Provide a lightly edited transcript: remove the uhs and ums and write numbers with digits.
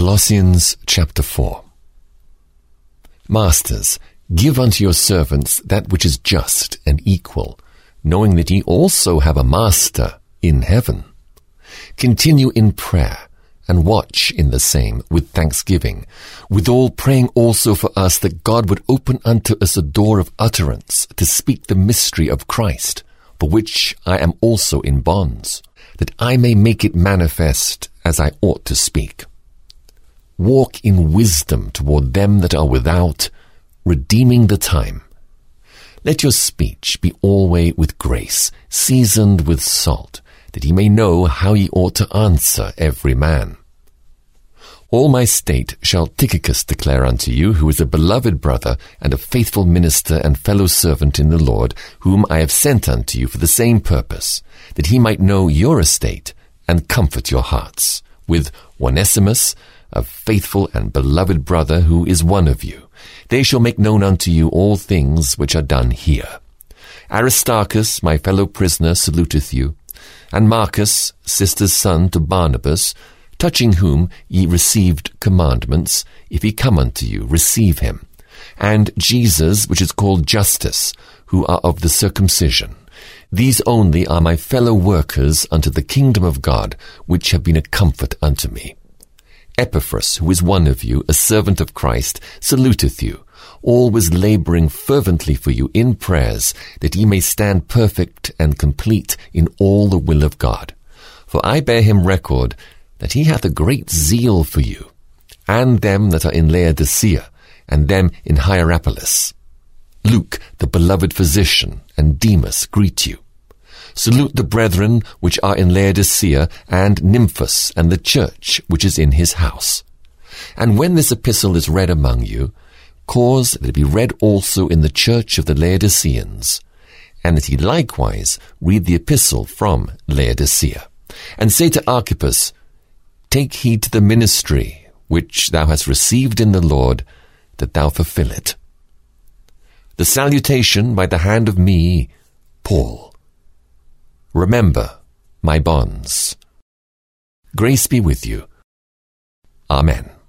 Colossians chapter 4. Masters, give unto your servants that which is just and equal, knowing that ye also have a master in heaven. Continue in prayer, and watch in the same with thanksgiving, withal praying also for us that God would open unto us a door of utterance to speak the mystery of Christ, for which I am also in bonds, that I may make it manifest as I ought to speak. Walk in wisdom toward them that are without, redeeming the time. Let your speech be always with grace, seasoned with salt, that ye may know how ye ought to answer every man. All my state shall Tychicus declare unto you, who is a beloved brother and a faithful minister and fellow servant in the Lord, whom I have sent unto you for the same purpose, that he might know your estate and comfort your hearts, with Onesimus, a faithful and beloved brother who is one of you. They shall make known unto you all things which are done here. Aristarchus, my fellow prisoner, saluteth you, and Marcus, sister's son to Barnabas, touching whom ye received commandments. If he come unto you, receive him. And Jesus, which is called Justus, who are of the circumcision. These only are my fellow workers unto the kingdom of God, which have been a comfort unto me. Epaphras, who is one of you, a servant of Christ, saluteth you, always laboring fervently for you in prayers, that ye may stand perfect and complete in all the will of God. For I bear him record that he hath a great zeal for you, and them that are in Laodicea, and them in Hierapolis. Luke, the beloved physician, and Demas greet you. Salute the brethren which are in Laodicea, and Nymphas, and the church which is in his house. And when this epistle is read among you, cause that it be read also in the church of the Laodiceans, and that he likewise read the epistle from Laodicea. And say to Archippus, take heed to the ministry which thou hast received in the Lord, that thou fulfill it. The salutation by the hand of me, Paul. Remember my bonds. Grace be with you. Amen.